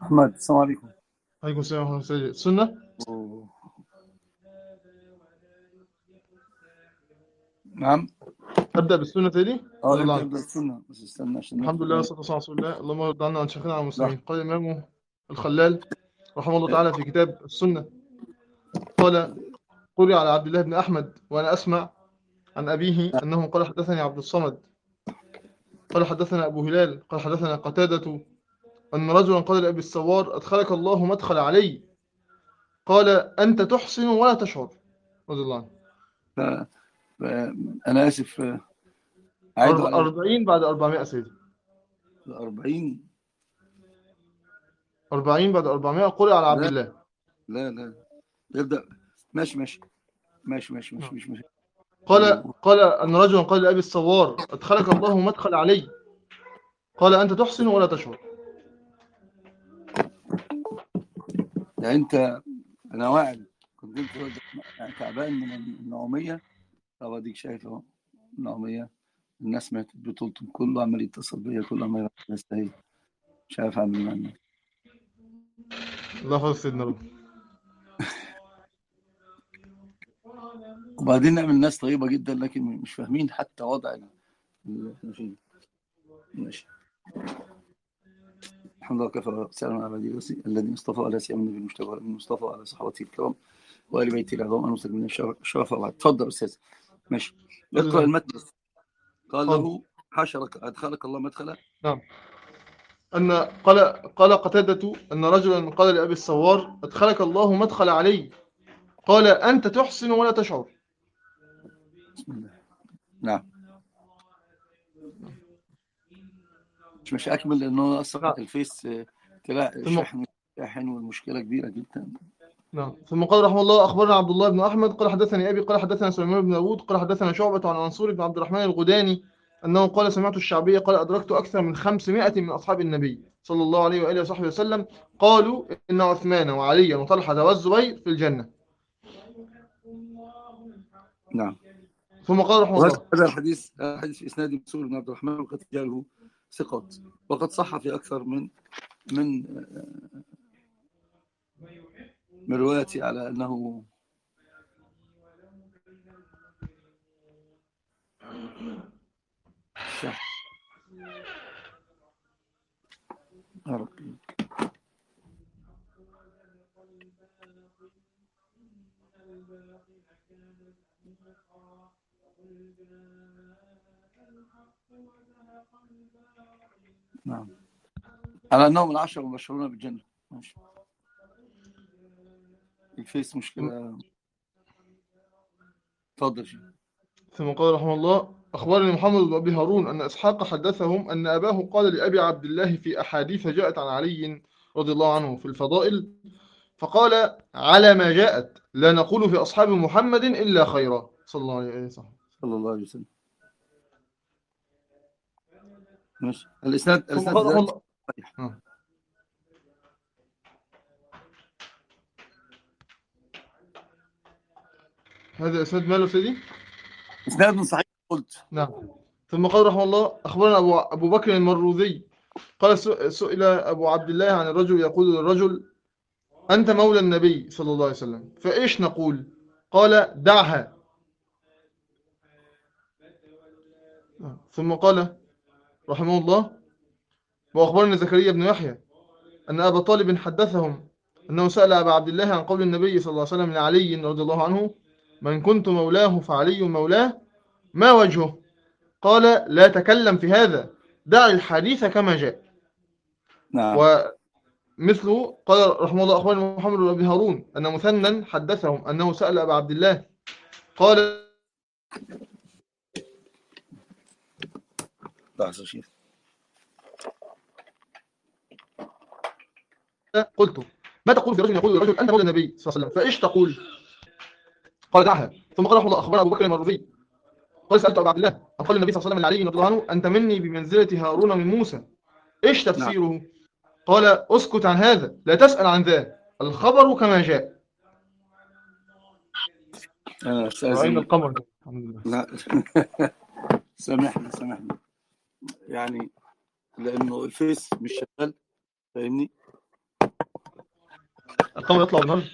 أحمد، السلام عليكم. عليكم السلام ورحمة الله وبركاته. السنة. أوه. نعم. أبدأ بالسنة تاني رضي الله ابدأ عنه. ابدأ السنة، بس استنى عشان الحمد نكتب لله يعني. والصلاة والسلام على رسول الله. اللهم ارض عنا عن شيخنا عن لا. المسلمين. قال الإمام الخلال رحمه الله تعالى في كتاب السنة، قال: قرئ على عبد الله بن أحمد وأنا أسمع عن أبيه أنه قال: حدثني عبد الصمد قال: حدثنا أبو هلال قال: حدثنا قتادة أن رجلا قال لأبي السوار: أدخلك الله مدخل علي، قال: أنت تحسن ولا تشعر، رضي الله عنه. ف... ف... أنا آسف. عيدوا علي 40 بعد 400 سيدي. 40. 40 بعد 400 قرئ على عبد لا الله. لا. ابدأ. ماشي ماشي نعم. ماشي. قال أن رجلا قال لأبي الصوار: أدخلك الله مدخل علي، قال: أنت تحسن ولا تشعر. يعني أنت، أنا واعد كنت أنت يعني تعبان من النومية. طب أديك شايف أهو النومية. الناس ماتت بطولتهم، كله عمال يتصل بيا، كله عمال يستهي. مش عارف أعمل إيه مع الناس. الله يحفظ سيدنا رب. وبعدين نعمل ناس طيبة جدا، لكن مش فاهمين حتى وضع اللي احنا فيه. ماشي. الحمد لله كفى وسلام على عباده الذي اصطفى على سيما النبي المجتبى المصطفى على صحابته الكرام وآل بيته العظام المسلمين الشرف. وبعد تفضل أستاذ. ماشي. اقرأ الله. المتن. قال حاضر. له: حشرك أدخلك الله مدخلا. نعم. أن قال قتادة أن رجلا قال لأبي الصوار: أدخلك الله مدخل علي، قال: أنت تحسن ولا تشعر. بسم الله. نعم. مش أكمل لأنه أصلا نعم. الفيس تلاقي ثم شاحن والمشكلة كبيرة جدا. نعم. ثم قال رحمه الله: أخبرنا عبد الله بن أحمد قال: حدثني أبي قال: حدثنا سليمان بن داود قال: حدثنا شعبة عن منصور بن عبد الرحمن الغداني أنه قال: سمعت الشعبية قال: أدركت أكثر من 500 من أصحاب النبي صلى الله عليه وآله وصحبه وسلم قالوا إن عثمان وعليا وطلحة والزبير في الجنة. نعم. ثم قال رحمه وهذا الله: الحديث حديث في إسناد منصور بن عبد الرحمن، وقد رجاله ثقات، وقد صح في أكثر من من روايتي على أنه شاه. يا ربي. نعم. على أنهم العشرة المبشرون بالجنة. ماشي. الفيس مشكلة. تفضل شيء. ثم قال رحمه الله: أخبرني محمد بن أبي هارون أن إسحاق حدثهم أن أباه قال لأبي عبد الله في أحاديث جاءت عن علي رضي الله عنه في الفضائل، فقال: على ما جاءت لا نقول في أصحاب محمد إلا خيرا، صلى الله عليه وسلم. صلى الله عليه وسلم. ماشي. الإسناد ثم الإسناد قال في رحمه ذلك الله. صحيح. هذا إسناد ماله سيدي؟ إسناد صحيح قلت. نعم. ثم قال رحمه الله: أخبرنا أبو بكر المروذي قال: سئل أبو عبد الله عن الرجل يقول للرجل: أنت مولى النبي صلى الله عليه وسلم، فإيش نقول؟ قال: دعها. ثم قال رحمه الله: وأخبرني زكريا بن يحيى أن أبا طالب حدثهم أنه سأل أبا عبد الله عن قول النبي صلى الله عليه وسلم لعلي رضي الله عنه: من كنت مولاه فعلي مولاه، ما وجهه؟ قال: لا تكلم في هذا، دع الحديث كما جاء. نعم. ومثله قال رحمه الله: أخبرني محمد بن أبي هارون أن مثنى حدثهم أنه سأل أبا عبد الله قال: لحظة شيء. قلت: ما تقول في رجل يقول للرجل أنت مولى النبي صلى الله عليه وسلم، فإيش تقول؟ قال: دعها. ثم قال رحمه الله: أخبرنا أبو بكر المروزي قال: سألت أبا عبد الله عن قول النبي صلى الله عليه وسلم لعلي رضي الله عنه: أنت مني بمنزلة هارون من موسى، إيش نعم. تفسيره؟ قال: اسكت عن هذا، لا تسأل عن ذا، الخبر كما جاء. رأينا أستاذن. القمر. الحمد لله. لا. سامحني يعني لأنه الفيس مش شغال. فاهمني. القمر يطلع بالنهار.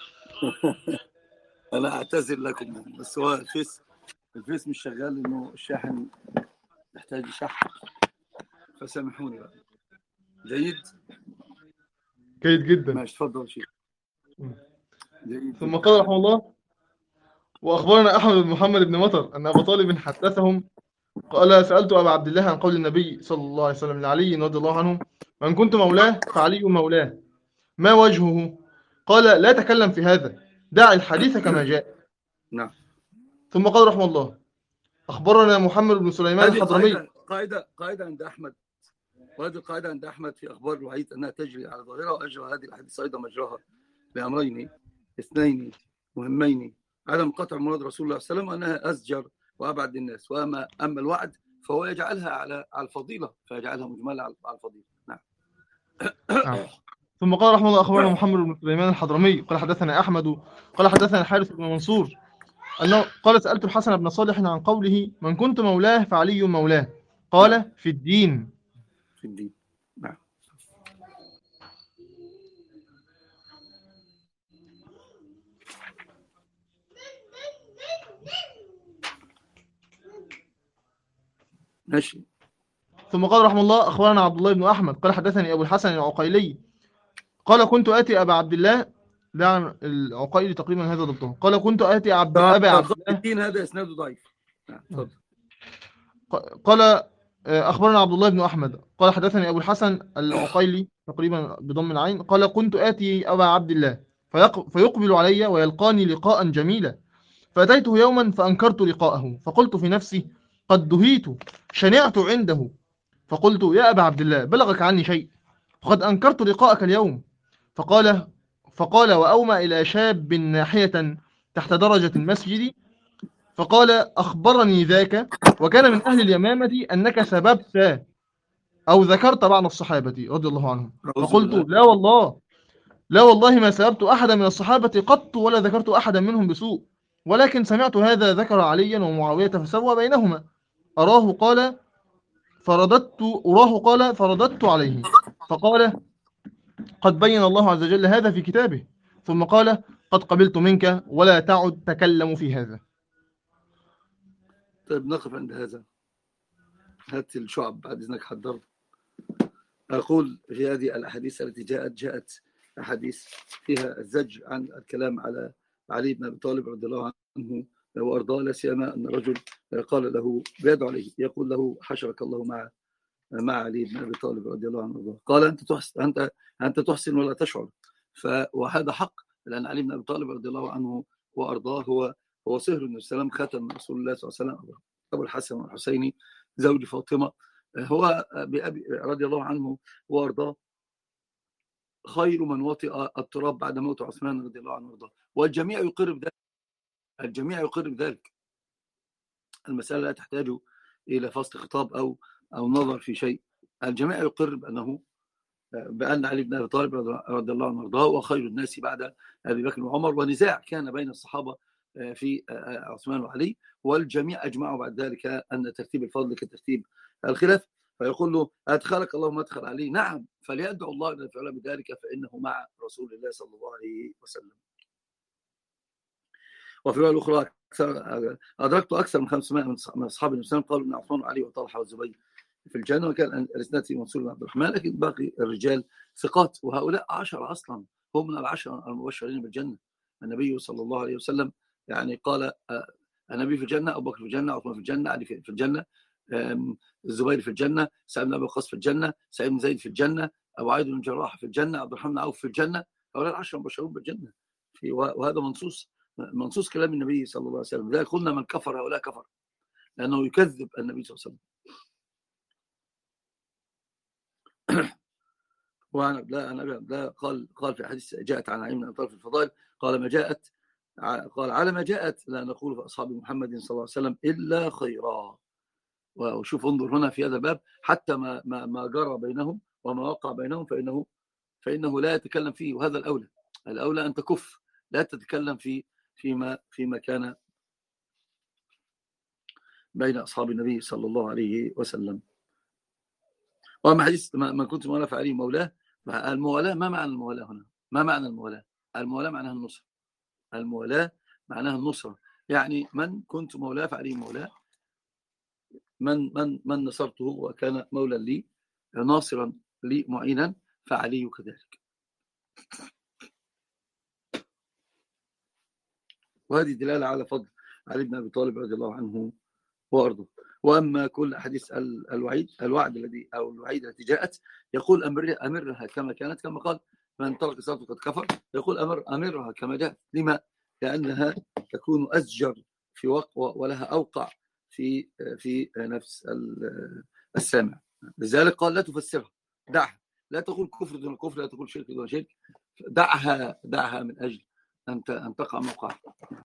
انا اعتذر لكم، بس هو الفيس مش شغال، انه الشاحن يحتاج شحن، فسامحوني بقى. جيد جيد جدا. ماشي، تفضل شيخ. جيد ثم جدا. قال رحمه الله: وأخبرنا أحمد بن محمد بن مطر أن أبا طالب حدثهم قال: سألت أبا عبد الله عن قول النبي صلى الله عليه وسلم لعلي رضي الله عنه: من كنت مولاه فعلي مولاه، ما وجهه؟ قال: لا تكلم في هذا، دع الحديث كما جاء. نعم. ثم قال رحمه الله: أخبرنا محمد بن سليمان هذه الحضرمي. قاعدة عند أحمد، وهذه القاعدة عند أحمد في أخبار الوعيد أنها تجري على ظاهرها، وأجرى هذه الأحاديث أيضا مجراها بأمرين اثنين مهمين: عدم قطع مراد رسول الله صلى الله عليه وسلم، وأنها أزجر وأبعد الناس، أما الوعد فهو يجعلها على الفضيلة، فيجعلها مجملة على الفضيلة. نعم. نعم. ثم قال رحمه الله: أخبرنا محمد بن سليمان الحضرمي قال حدثنا أحمد قال حدثنا الحارث بن منصور أنه قال: سألت الحسن بن صالح عن قوله: من كنت مولاه فعلي مولاه، قال: نعم. في الدين. في الدين. نعم. ماشي. ثم قال رحمه الله: أخبرنا عبد الله بن أحمد قال حدثني أبو الحسن العقيلي قال: كنت آتي أبا عبد الله، ده العقيلي تقريبا هذا ضبطه، قال: كنت آتي أبا عبد الله. الدين هذا إسناده ضعيف. نعم. تفضل. قال: أخبرنا عبد الله بن أحمد قال حدثني أبو الحسن العقيلي تقريبا بضم العين قال: كنت آتي أبا عبد الله فيقبل علي ويلقاني لقاء جميلا، فأتيته يوما فأنكرت لقاءه، فقلت في نفسي: قد دهيت، شنعت عنده، فقلت: يا أبا عبد الله، بلغك عني شيء؟ وقد أنكرت لقاءك اليوم. فقال وأومى إلى شاب ناحية تحت درجة المسجد، فقال: أخبرني ذاك، وكان من أهل اليمامة، أنك سببت أو ذكرت بعض الصحابة رضي الله عنهم. أعوذ فقلت: بالله. لا والله، لا والله ما سببت أحدا من الصحابة قط، ولا ذكرت أحدا منهم بسوء، ولكن سمعت هذا ذكر عليا ومعاوية فسوى بينهما. أراه قال فرددت عليه، فقال: قد بين الله عز وجل هذا في كتابه. ثم قال: قد قبلت منك، ولا تعد تكلم في هذا. طيب نقف عند هذا. هات الشعب بعد إذنك، حضر. أقول في هذه الأحاديث التي جاءت أحاديث فيها الزج عن الكلام على علي بن أبي طالب رضي الله عنه وأرضاه، لا سيما أن الرجل قال له بيدعو عليه، يقول له: حشرك الله مع علي بن أبي طالب رضي الله عنه وأرضاه. قال: أنت تحسن ولا تشعر. وهذا حق، لأن علي بن أبي طالب رضي الله عنه وأرضاه هو صهر النبي صلى الله عليه وسلم، خاتم رسول الله صلى الله عليه وسلم، أبو الحسن والحسين زوج فاطمة. هو بأبي رضي الله عنه وأرضاه خير من وطئ التراب بعد موت عثمان رضي الله عنه وارضاه، والجميع يقر بذلك. الجميع يقر بذلك. المسألة لا تحتاج إلى فصل خطاب أو نظر في شيء. الجميع يقر بأن علي بن أبي طالب رضي الله عنه وارضاه وخير الناس بعد أبي بكر وعمر، ونزاع كان بين الصحابة في عثمان وعلي، والجميع أجمعوا بعد ذلك أن ترتيب الفضل كترتيب الخلاف. فيقول له: أدخلك الله مدخل علي؟ نعم، فليدعو الله أن يفعل بذلك، فإنه مع رسول الله صلى الله عليه وسلم. وفي رواية أخرى: أدركت أكثر من 500 من أصحاب النبي صلى الله عليه وسلم قالوا إن عثمان وعلي وطلحة والزبير في الجنة، وكان الإسناد في منصور بن عبد الرحمن، لكن باقي الرجال ثقات، وهؤلاء 10 أصلا هم من ال10 المبشرين بالجنة. النبي صلى الله عليه وسلم يعني قال: النبي في الجنة، أبو بكر في الجنة، عثمان في الجنة، علي في الجنة، الزبير في الجنة، سعد بن أبي وقاص في الجنة، سعيد بن زيد في الجنة، أبو عيد بن الجراح في الجنة، عبد الرحمن بن عوف في الجنة. هؤلاء 10 مبشرون بالجنة، وهذا منصوص كلام النبي صلى الله عليه وسلم. لذلك قلنا: من كفر هؤلاء كفر، لأنه يكذب النبي صلى الله عليه وسلم. لا قال في حديث جاءت عن علي بن أبي طالب في الفضائل، قال: على ما جاءت لا نقول في أصحاب محمد صلى الله عليه وسلم إلا خيرا. وشوف، انظر هنا في هذا الباب، حتى ما جرى بينهم وما وقع بينهم فإنه لا يتكلم فيه، وهذا الأولى أن تكف، لا تتكلم فيما كان بين أصحاب النبي صلى الله عليه وسلم. وأما حديث ما كنت مولاه فعلي مولاه، الموالاه، ما معنى الموالاه هنا؟ ما معنى الموالاه؟ المولاة معناها النصرة. المولاة معناها النصرة، يعني من كنت مولاه فعليه مولاه، من نصرته وكان مولا لي ناصرا لي معينا فعليه كذلك. وهذه دلالة على فضل علي بن أبي طالب رضي الله عنه وأرضه. وأما كل أحاديث الوعد الذي أو الوعيد التي جاءت يقول أمرها كما كانت، كما قال من ترك الصلاة فقد كفر، يقول أمرها كما جاءت. لما؟ لأنها تكون أزجر في وقت ولها أوقع في نفس السامع. لذلك قال لا تفسرها، دعها، لا تقول كفر دون كفر، لا تقول شرك دون شرك، دعها من أجل أن تقع موقعها.